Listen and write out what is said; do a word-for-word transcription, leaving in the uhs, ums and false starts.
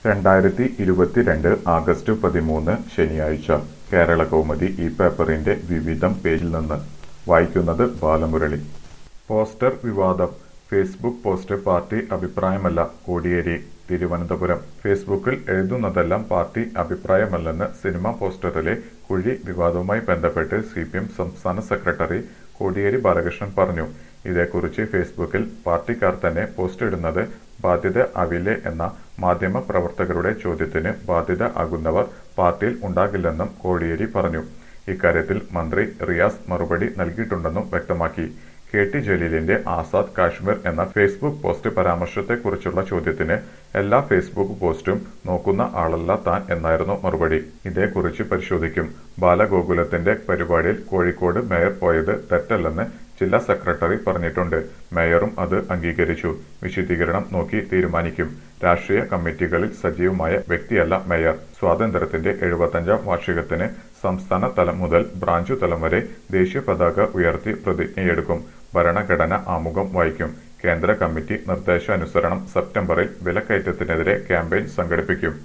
രണ്ടായിരത്തി ഇരുപത്തിരണ്ട് ആഗസ്റ്റ് പതിമൂന്ന് ശനിയാഴ്ച കേരളകൗമുദി ഈ പേപ്പറിന്റെ വിവിധം പേജിൽ നിന്ന് വായിക്കുന്നത് ബാലമുരളി. പോസ്റ്റർ വിവാദം. ഫേസ്ബുക്ക് പോസ്റ്റ് പാർട്ടി അഭിപ്രായമല്ല. കോടിയേരി, തിരുവനന്തപുരം. ഫേസ്ബുക്കിൽ എഴുതുന്നതെല്ലാം പാർട്ടി അഭിപ്രായമല്ലെന്ന് സിനിമാ പോസ്റ്ററിലെ കുഴി വിവാദവുമായി ബന്ധപ്പെട്ട് സി പി എം സംസ്ഥാന സെക്രട്ടറി കോടിയേരി ബാലകൃഷ്ണൻ പറഞ്ഞു. ഇതേക്കുറിച്ച് ഫേസ്ബുക്കിൽ പാർട്ടിക്കാർ തന്നെ പോസ്റ്റ് ഇടുന്നത് ബാധ്യത ആവില്ലേ എന്ന മാധ്യമ പ്രവർത്തകരുടെ ചോദ്യത്തിന് ബാധ്യത ആകുന്നവർ പാർട്ടിയിൽ ഉണ്ടാകില്ലെന്നും കോടിയേരി പറഞ്ഞു. ഇക്കാര്യത്തിൽ മന്ത്രി റിയാസ് മറുപടി നൽകിയിട്ടുണ്ടെന്നും വ്യക്തമാക്കി. കെ ടി ജലീലിന്റെ ആസാദ് കാശ്മീർ എന്ന ഫേസ്ബുക്ക് പോസ്റ്റ് പരാമർശത്തെക്കുറിച്ചുള്ള ചോദ്യത്തിന് എല്ലാ ഫേസ്ബുക്ക് പോസ്റ്റും നോക്കുന്ന ആളല്ല താൻ എന്നായിരുന്നു മറുപടി. ഇതേക്കുറിച്ച് പരിശോധിക്കും. ബാലഗോകുലത്തിന്റെ പരിപാടിയിൽ കോഴിക്കോട് മേയർ പോയത് തെറ്റല്ലെന്ന് ജില്ലാ സെക്രട്ടറി പറഞ്ഞിട്ടുണ്ട്. മേയറും അത് അംഗീകരിച്ചു. വിശദീകരണം നോക്കി തീരുമാനിക്കും. രാഷ്ട്രീയ കമ്മിറ്റികളിൽ സജീവമായ വ്യക്തിയല്ല മേയർ. സ്വാതന്ത്ര്യത്തിന്റെ എഴുപത്തഞ്ചാം വാർഷികത്തിന് സംസ്ഥാന തലം മുതൽ ബ്രാഞ്ചു തലം വരെ ദേശീയ പതാക ഉയർത്തി പ്രതിജ്ഞയെടുക്കും. ഭരണഘടന ആമുഖം വായിക്കും. കേന്ദ്ര കമ്മിറ്റി നിർദ്ദേശാനുസരണം സെപ്റ്റംബറിൽ വിലക്കയറ്റത്തിനെതിരെ ക്യാമ്പയിൻ സംഘടിപ്പിക്കും.